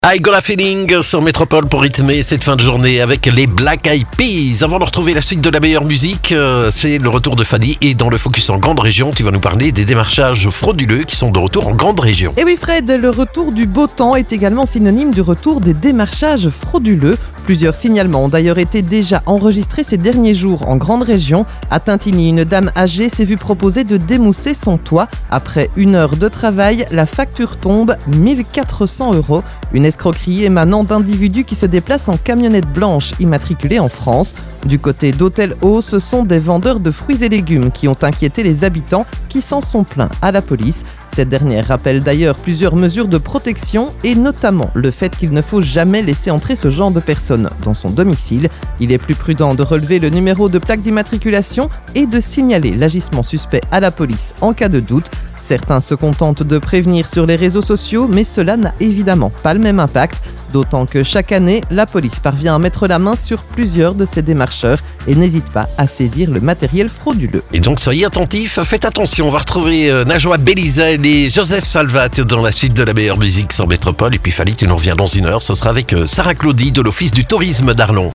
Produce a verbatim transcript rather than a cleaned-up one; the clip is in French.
I Got a Feeling sur Métropole pour rythmer cette fin de journée avec les Black Eyed Peas. Avant de retrouver la suite de la meilleure musique, euh, c'est le retour de Fanny. Et dans le Focus en Grande Région, tu vas nous parler des démarchages frauduleux qui sont de retour en Grande Région. Et oui Fred, le retour du beau temps est également synonyme du retour des démarchages frauduleux. Plusieurs signalements ont d'ailleurs été déjà enregistrés ces derniers jours en Grande Région. À Tintigny, une dame âgée s'est vue proposer de démousser son toit. Après une heure de travail, la facture tombe mille quatre cents euros. Une escroquerie émanant d'individus qui se déplacent en camionnette blanche immatriculée en France. Du côté d'Hôtel Haut, ce sont des vendeurs de fruits et légumes qui ont inquiété les habitants qui s'en sont plaints à la police. Cette dernière rappelle d'ailleurs plusieurs mesures de protection et notamment le fait qu'il ne faut jamais laisser entrer ce genre de personnes dans son domicile. Il est plus prudent de relever le numéro de plaque d'immatriculation et de signaler l'agissement suspect à la police en cas de doute. Certains se contentent de prévenir sur les réseaux sociaux, mais cela n'a évidemment pas le même impact, d'autant que chaque année, la police parvient à mettre la main sur plusieurs de ces démarcheurs et n'hésite pas à saisir le matériel frauduleux. Et donc soyez attentifs, faites attention, on va retrouver euh, Najwa Belizel et Joseph Salvat dans la suite de la meilleure musique sur Métropole. Et puis Fanny, tu nous reviens dans une heure, ce sera avec euh, Sarah Claudie de l'Office du tourisme d'Arlon.